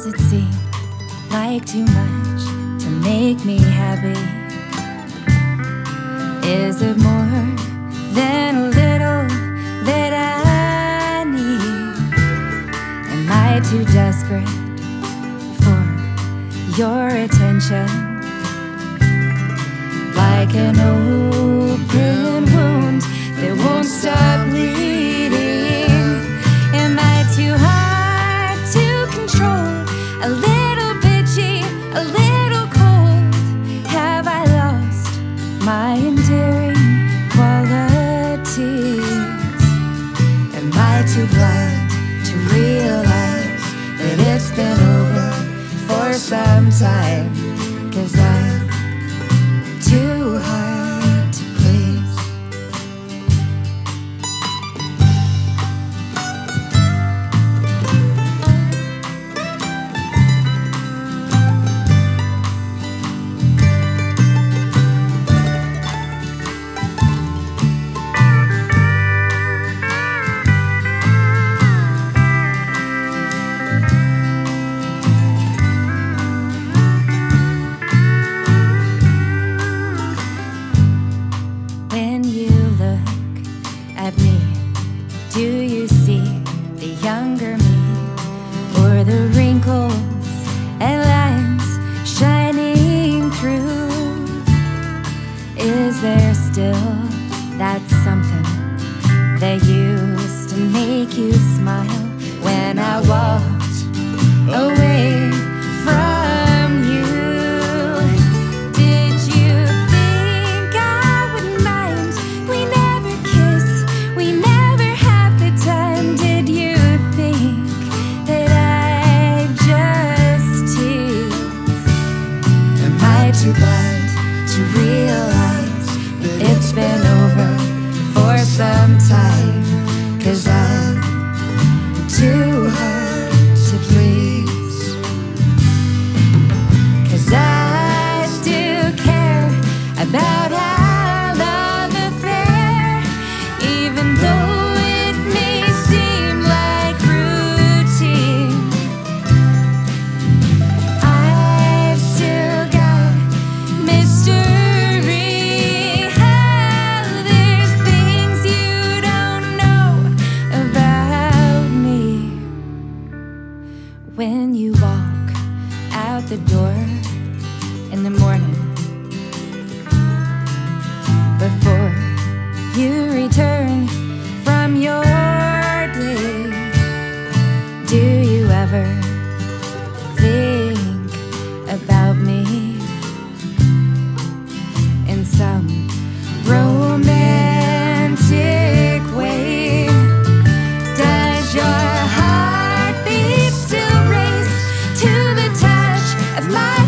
Does it seem like too much to make me happy? Is it more than a little that I need? Am I too desperate for your attention? Like an open wound that won't stop bleeding. Am I too hard to control? A little bitchy, a little cold? Have I lost my endearing qualities? Am I too blind to realize that it's been over for some time? 'Cause I'm too hard to please. When you look at me, do you see the younger me, or the wrinkles and lines shining through? Is there still that something that used to make you smile when I walked away from you? Did you think I would mind? We never kissed, we never had the time. Did you think that I just tease? Am I too blind to realize that it's been over for some time? 'Cause I'm too hard to please. 'Cause I still care about our love affair, even though it may seem like routine. I've still got mystery. There's things you don't know about me. When you walk out the door in the morning, before you return from your day, do you ever think about me in some romantic way? Does your heartbeat still race to the touch of my